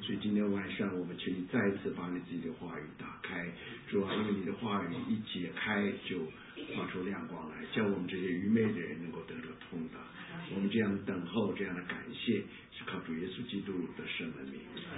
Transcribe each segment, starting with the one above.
所以今天晚上我们请你再次把你自己的话语打开，主啊，因为你的话语一解开就发出亮光来，叫我们这些愚昧的人能够得到通达。我们这样的等候，这样的感谢，是靠主耶稣基督的圣名。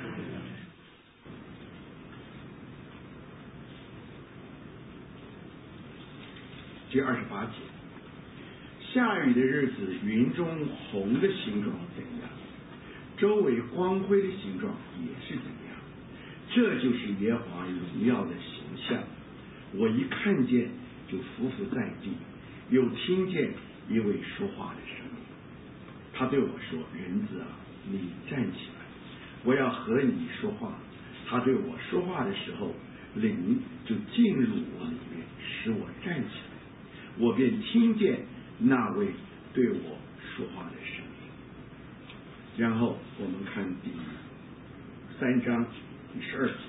第28节，下雨的日子，云中红的形状怎样，周围光辉的形状也是怎样，这就是耶和华荣耀的形象。我一看见就匍匐在地，又听见一位说话的声音，他对我说：人子啊，你站起来，我要和你说话。他对我说话的时候，灵就进入我里面，使我站起来，我便听见那位对我说话的声音。然后我们看第3章第12节，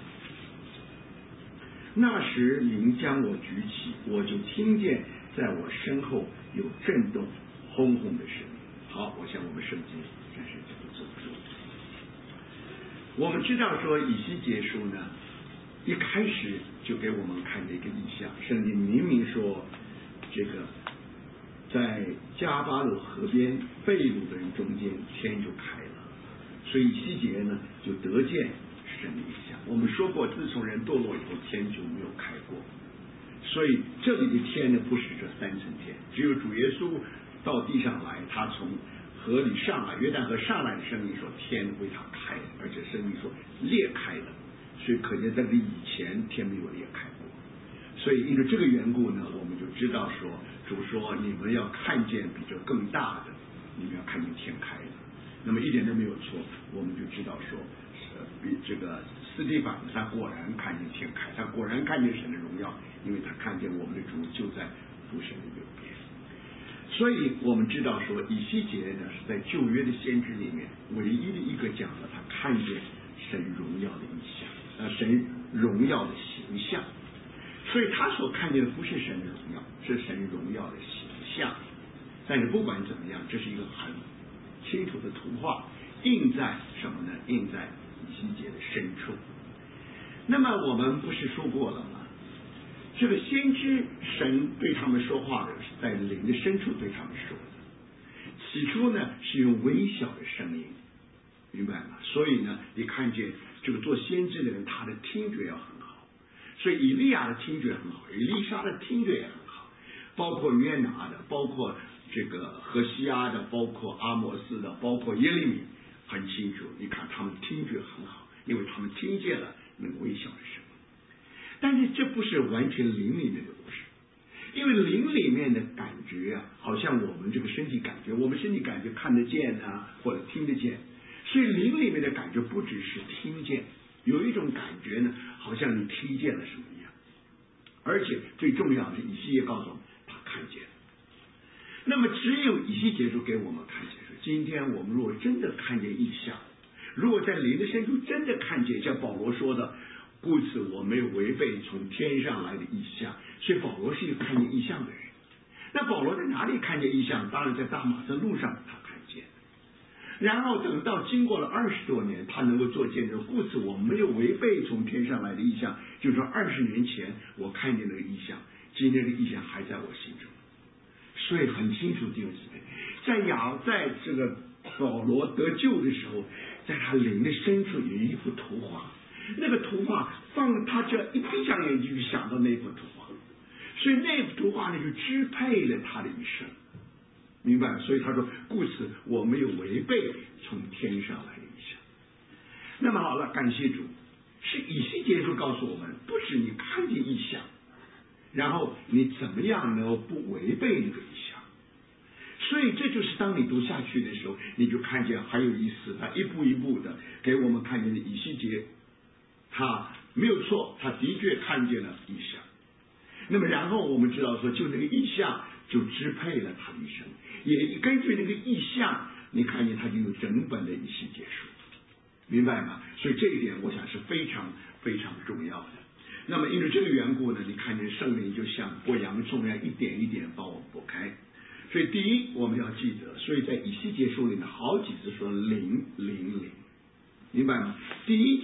那时灵将我举起，我就听见在我身后有震动轰轰的声音。好，我想我们圣经暂时就不做主。我们知道说以西结书呢，一开始就给我们看这个意象，圣经明明说这个在加巴鲁河边被掳的人中间天就开了，所以以西结呢就得见神的意象。我们说过，自从人堕落以后，天就没有开过，所以这里的天呢不是这3层天，只有主耶稣到地上来，他从河里上来，约旦河上来的声音说天为他开了，而且声音说裂开了，所以可见在这以前天没有裂开过。所以因为这个缘故呢，我们就知道说主说你们要看见比这更大的，你们要看见天开了。那么一点都没有错，我们就知道说比这个斯蒂凡他果然看见天开，他果然看见神的荣耀，因为他看见我们的主就在父神的右边。所以我们知道说以西结呢是在旧约的先知里面唯一的一个讲了他看见神荣耀的意象，神荣耀的形象。所以他所看见的不是神的荣耀，是神荣耀的形象。但是不管怎么样，这是一个很清楚的图画，印在什么呢？印在以西结的深处。那么我们不是说过了吗？这个先知神对他们说话的是在灵的深处对他们说的，起初呢是用微小的声音，明白吗？所以呢你看见这个做先知的人，他的听觉要很好，所以以利亚的听觉很好，以利沙的听觉也很好，包括约拿的，包括这个何西阿的，包括阿摩斯的，包括耶利米，很清楚，你看他们听觉很好，因为他们听见了那个微小的声音。但是这不是完全灵里面的故事，因为灵里面的感觉啊，好像我们这个身体感觉，我们身体感觉看得见啊，或者听得见，所以灵里面的感觉不只是听见，有一种感觉呢，好像你听见了什么一样，而且最重要的，以西结告诉我们，他看见了。那么只有以西结书给我们看见说，今天我们如果真的看见异象，如果在灵的深处真的看见，像保罗说的，故此我没有违背从天上来的异象，所以保罗是一个看见异象的人。那保罗在哪里看见异象？当然在大马色路上他看见，然后等到经过了20多年，他能够做见证，故此我没有违背从天上来的异象，就是说20年前我看见那个异象，今天的异象还在我心中。所以很清楚弟兄姊妹，在这个保罗得救的时候，在他灵的深处有一幅图画，那个图画他只要一闭上眼睛就想到那幅图画，所以那幅图画呢就支配了他的一生，明白？所以他说，故此我没有违背从天上来的异象。那么好了，感谢主，是以西结书告诉我们，不是你看见异象，然后你怎么样能够不违背那个异象。所以这就是当你读下去的时候，你就看见很有意思，他一步一步的给我们看见的以西结，他没有错，他的确看见了异象。那么然后我们知道说，就那个异象就支配了他的一生，也根据那个异象，你看见他就有整本的以西结书，明白吗？所以这一点我想是非常非常重要的。那么因为这个缘故呢，你看见圣灵就像剥洋葱一样，一点一点把我剥开。所以第一我们要记得，所以在以西结书里面好几次说灵灵灵，明白吗？第一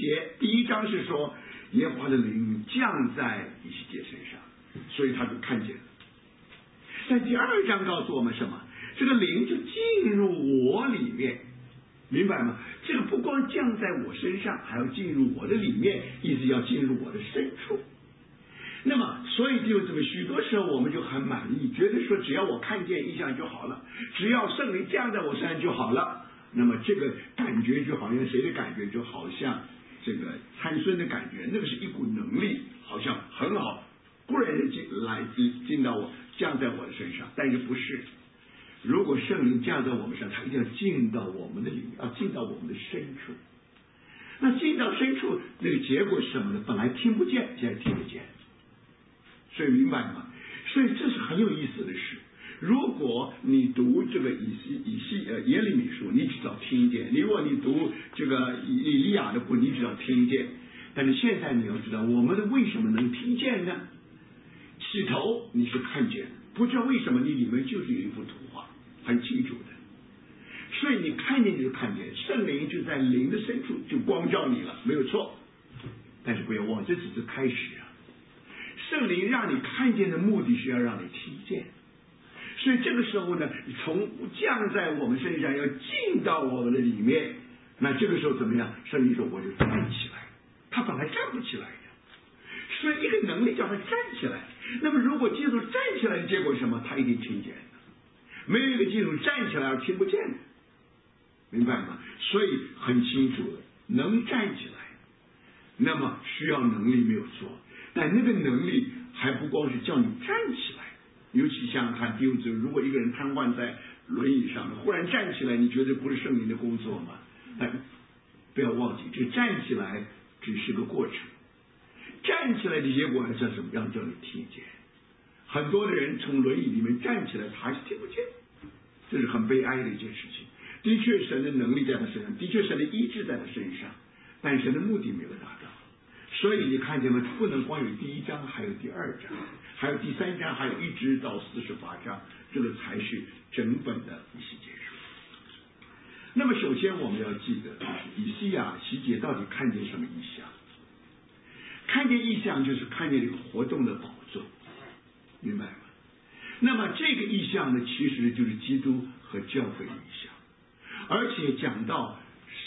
章是说耶和华的灵降在以西结身上，所以他就看见了。但第2章告诉我们什么？这个灵就进入我里面，明白吗？这个不光降在我身上，还要进入我的里面，意思要进入我的深处。那么，所以就这么许多时候我们就很满意，觉得说只要我看见异象就好了，只要圣灵降在我身上就好了。那么这个感觉就好像谁的感觉，就好像这个参孙的感觉，那个是一股能力，好像很好，忽然进到我，降在我的身上，但是不是。如果圣灵降在我们身上，他一定要进到我们的里面，要进到我们的深处。那进到深处，那个结果是什么呢？本来听不见，现在听得见。所以明白吗？所以这是很有意思的事。如果你读这个耶利米书，你只要听见；如果你读这个以利亚的书，你只要听见。但是现在你要知道，我们的为什么能听见呢？起头你是看见，不知道为什么你里面就是有一幅图画，很清楚的。所以你看见就是看见，圣灵就在灵的深处就光照你了，没有错。但是不要忘，这只是开始啊。圣灵让你看见的目的是要让你听见，所以这个时候呢，从降在我们身上要进到我们的里面，那这个时候怎么样？圣灵说我就站起来，他本来站不起来的，所以一个能力叫他站起来。那么如果基督站起来的结果是什么？他一定听见的，没有一个基督站起来而听不见的，明白吗？所以很清楚的，能站起来，那么需要能力没有错。但那个能力还不光是叫你站起来，尤其想想看，弟兄姊妹，如果一个人瘫痪在轮椅上，忽然站起来，你觉得不是圣灵的工作吗？但不要忘记，这站起来只是个过程，站起来的结果还是什么样？叫你听见。很多的人从轮椅里面站起来，他还是听不见，这是很悲哀的一件事情。的确，神的能力在他身上，的确神的医治在他身上，但神的目的没有达到。所以你看见吗？不能光有第1章，还有第2章，还有第3章，还有一直到48章，这个才是整本的以西结书。那么首先我们要记得，以西结到底看见什么异象？看见异象就是看见这个活动的宝座，明白吗？那么这个异象呢，其实就是基督和教会的异象，而且讲到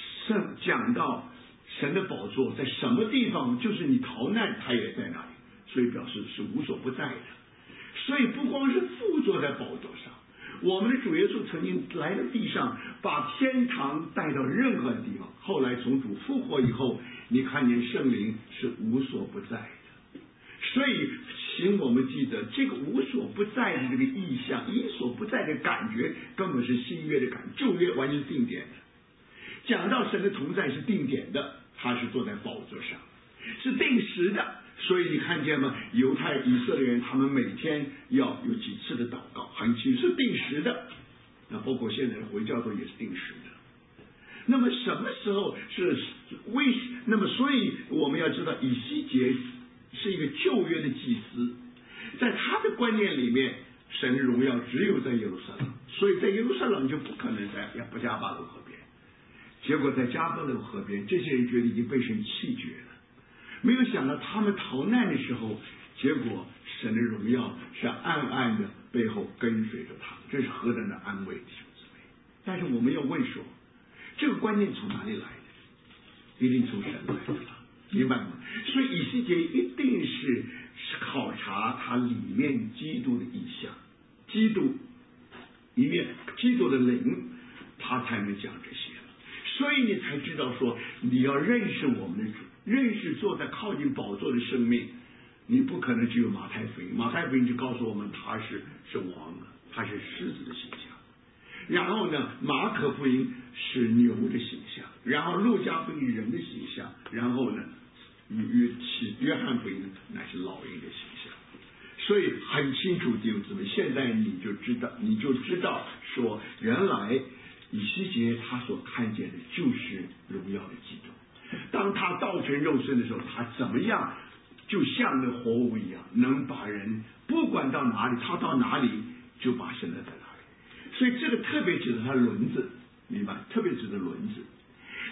神的宝座在什么地方，就是你逃难他也在那里，所以表示是无所不在的。所以不光是父坐在宝座上，我们的主耶稣曾经来到地上，把天堂带到任何地方，后来从主复活以后，你看见圣灵是无所不在的。所以请我们记得，这个无所不在的这个意象，无所不在的感觉，根本是新约的感觉，旧约完全是定点的。讲到神的同在是定点的，他是坐在宝座上，是定时的。所以你看见吗？犹太以色列人他们每天要有几次的祷告，很清楚是定时的。那包括现在的回教徒也是定时的。那么什么时候是那么所以我们要知道，以西结是一个旧约的祭司，在他的观念里面，神的荣耀只有在耶路撒冷，所以在耶路撒冷就不可能在加巴鲁河边。结果在加巴鲁河边，这些人觉得已经被神弃绝了，没有想到他们逃难的时候，结果神的荣耀是暗暗的背后跟随着他，这是何等的安慰，弟兄姊妹！但是我们要问说，这个观念从哪里来的？一定从神来的，明白吗？所以以西结一定是考察他里面基督的意象，基督里面基督的灵，他才能讲这些。所以你才知道说，你要认识我们的主，认识坐在靠近宝座的生命，你不可能只有马太福音。马太福音就告诉我们他是王，他是狮子的形象。然后呢，马可福音是牛的形象，然后路加福音人的形象，然后呢，约翰福音乃是老鹰的形象。所以很清楚，弟兄姊妹，现在你就知道说，原来以西结他所看见的就是荣耀的基督。当他道成肉身的时候，他怎么样，就像那活物一样，能把人不管到哪里，他到哪里就把神在哪里。所以这个特别指的他轮子，明白？特别指的轮子。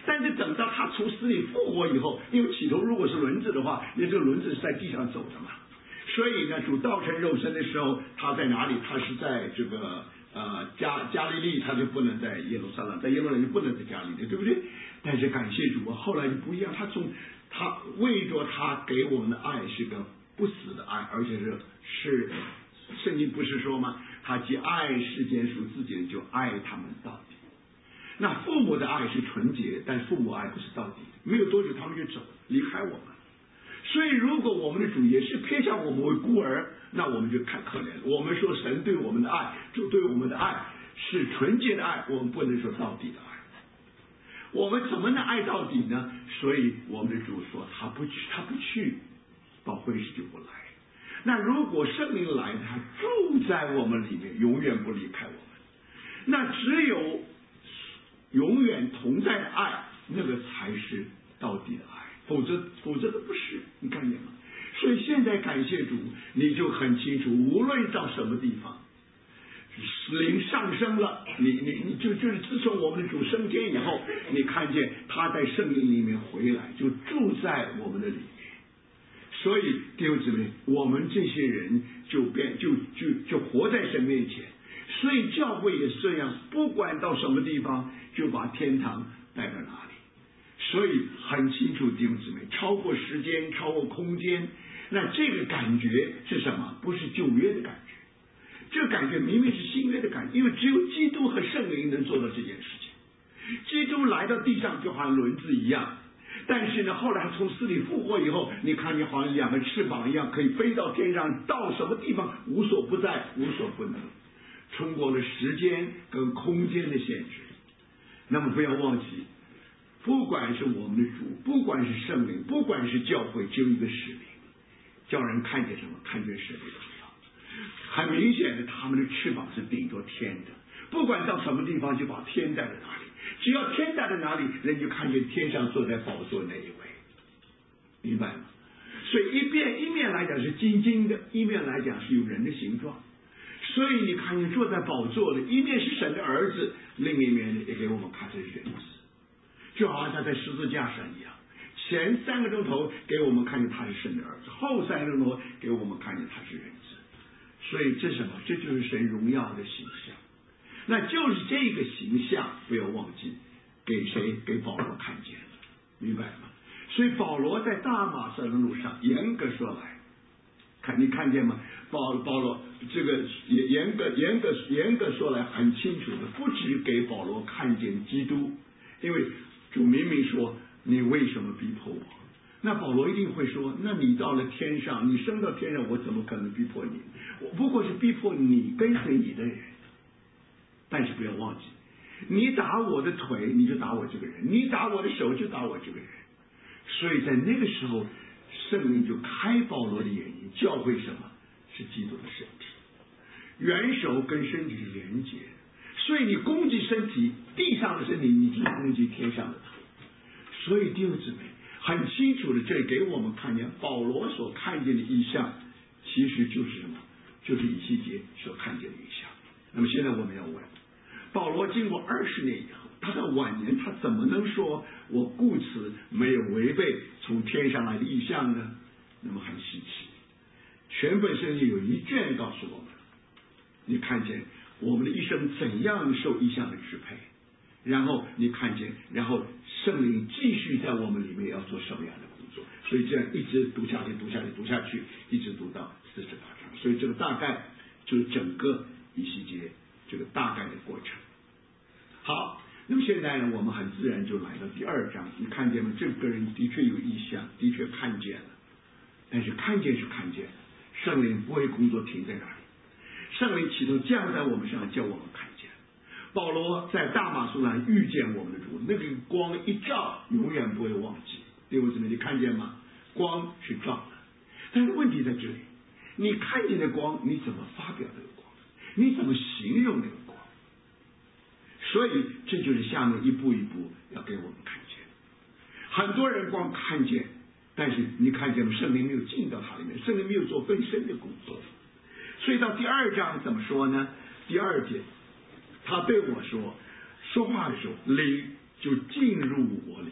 但是等到他从死里复活以后，因为起头如果是轮子的话，那这个轮子是在地上走的嘛。所以呢，主道成肉身的时候，他在哪里？他是在这个加利利，他就不能在耶路撒冷，在耶路撒冷就不能在加利利，对不对？但是感谢主啊，后来就不一样，他为着他给我们的爱是个不死的爱，而且是圣经不是说吗？他既爱世间属自己的，就爱他们到底。那父母的爱是纯洁，但父母爱不是到底，没有多久他们就走离开我们。所以如果我们的主也是偏向我们为孤儿，那我们就太可怜了。我们说神对我们的爱，主对我们的爱是纯洁的爱，我们不能说到底的爱。我们怎么能爱到底呢？所以我们的主说他不去，保惠师就不来。那如果圣灵来，他住在我们里面，永远不离开我们。那只有永远同在的爱，那个才是到底的爱。否则的不是，你看见吗？所以现在感谢主，你就很清楚，无论到什么地方，灵上升了，你就是自从我们的主升天以后，你看见他在圣灵里面回来，就住在我们的里面。所以弟兄姊妹，我们这些人就活在神面前。所以教会也是这样，不管到什么地方，就把天堂带到哪里。所以很清楚，弟兄姊妹，超过时间，超过空间，那这个感觉是什么？不是旧约的感觉，这个感觉明明是新约的感觉，因为只有基督和圣灵能做到这件事情。基督来到地上就好像轮子一样，但是呢，后来他从死里复活以后，你看见好像两个翅膀一样，可以飞到天上，到什么地方无所不在，无所不能，冲过了时间跟空间的限制。那么不要忘记，不管是我们的主，不管是圣灵，不管是教会，只有一个使命，叫人看见什么？看见神的荣耀。很明显的，他们的翅膀是顶着天的，不管到什么地方，就把天带到哪里。只要天带到哪里，人就看见天上坐在宝座那一位，明白吗？所以一面来讲是金金的，一面来讲是有人的形状。所以你看见坐在宝座的，一面是神的儿子，另一面呢也给我们看成人子。就好像他在十字架上一样，前3个钟头给我们看见他是神的儿子，后3个钟头给我们看见他是人子。所以这是什么？这就是神荣耀的形象。那就是这个形象，不要忘记给谁？给保罗看见了，明白吗？所以保罗在大马色的路上，严格说来，你看见吗？保罗这个严格说来很清楚的，不只给保罗看见基督，因为主明明说你为什么逼迫我？那保罗一定会说，那你到了天上，你升到天上，我怎么可能逼迫你？我不过是逼迫你跟随你的人。但是不要忘记，你打我的腿，你就打我这个人；你打我的手，就打我这个人。所以在那个时候，圣灵就开保罗的眼睛，教会什么？是基督的身体，元首跟身体是连结。所以你攻击身体，地上的身体，你就攻击天上的腿。所以弟兄姊妹很清楚的，这里给我们看见保罗所看见的异象，其实就是什么？就是以西结所看见的异象。那么现在我们要问，保罗经过20年以后，他的晚年，他怎么能说我故此没有违背从天上来的异象呢？那么很稀奇，全本圣经有一卷告诉我们，你看见我们的一生怎样受异象的支配，然后你看见，然后圣灵继续在我们里面要做什么样的工作，所以这样一直读下去，一直读到48章，所以这个大概就是整个以西结这个大概的过程。好，那么现在呢，我们很自然就来到第2章，你看见吗？这个人的确有异象，的确看见了，但是看见是看见了，圣灵不会工作停在那里，圣灵起头降在我们身上，叫我们看见。保罗在大马士南遇见我们的主，那个光一照，永远不会忘记。弟兄姊妹，你看见吗？光是照的，但是问题在这里，你看见的光，你怎么发表这个光？你怎么形容那个光？所以这就是下面一步一步要给我们看见。很多人光看见，但是你看见了，圣灵没有进到他里面，圣灵没有做更深的工作。所以到第2章怎么说呢？第2节，他对我说话的时候，灵就进入我里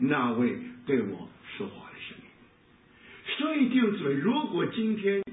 那位对我说话的声音。所以弟兄姊妹，如果今天